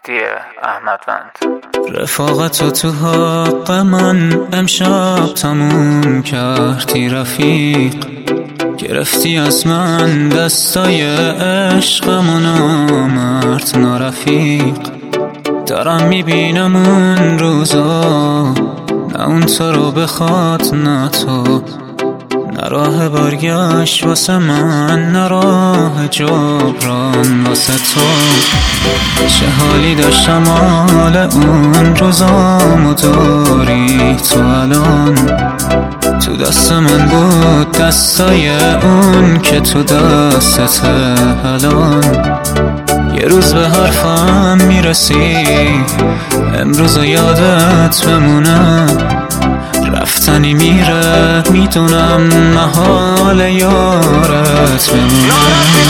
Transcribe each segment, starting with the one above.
مهدی احمدوند. رفاقت تو حق من امشب تموم کردی رفیق، گرفتی از من دستای عشقم و نامرد نارفیق. دارم میبینم اون روزا، نه اون تو رو بخواد نه تو، نه راه برگشت واسه من نه راه جبران واسه تو. چه حالی داشتم حال اون روزامو داری تو الان، تو دست من بود دستای اون که تو دستت الان. یه روز به حرفم میرسی امروز یادت بمونه، رفتنی میره میدونم محال یارت بمونه.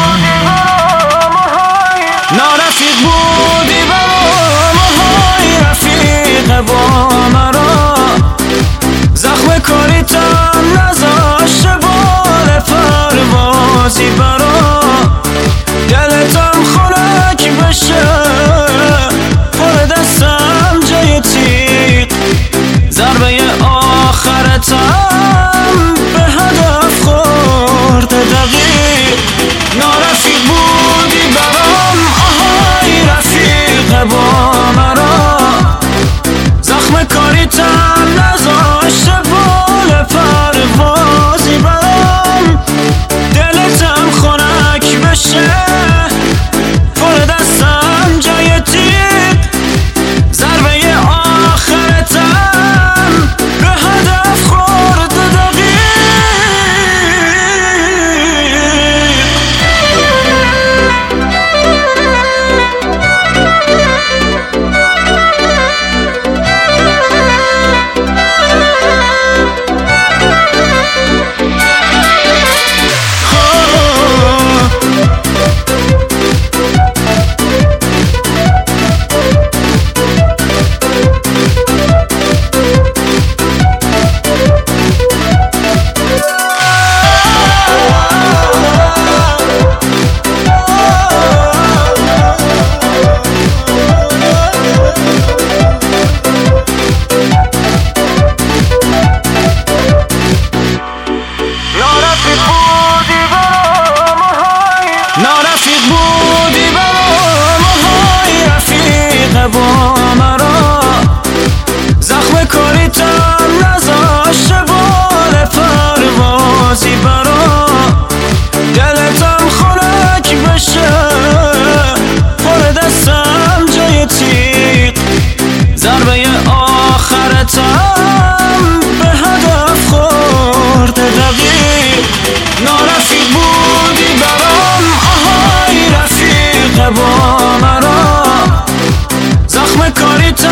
نارفیق بودی برام های رفیق با مرا، زخم کاریتم نذاشته بال پروازی برا، دلتم خنک بشه پر دستم جای تیغ، ضربه آخرتم به هدف خورده دقیق. نارفیق بودی برام آهای رفیق با مرا، زخم کاریتم نذاشته بال پروازی برام، دلتم خنک بشه پر دستم جای تیغ، ضربه آخرتم به هدف خورده دقیق. نارفیق بودی برام های رفیق با مرا، زخم کاریتم نذاشته بال پروازی برا، دلتم خنک بشه پر دستم جای تیغ، ضربه آخرتم به هدف خورده دقیق. نارفیق بودی برام آهای رفیق با مرا، زخم کاریتم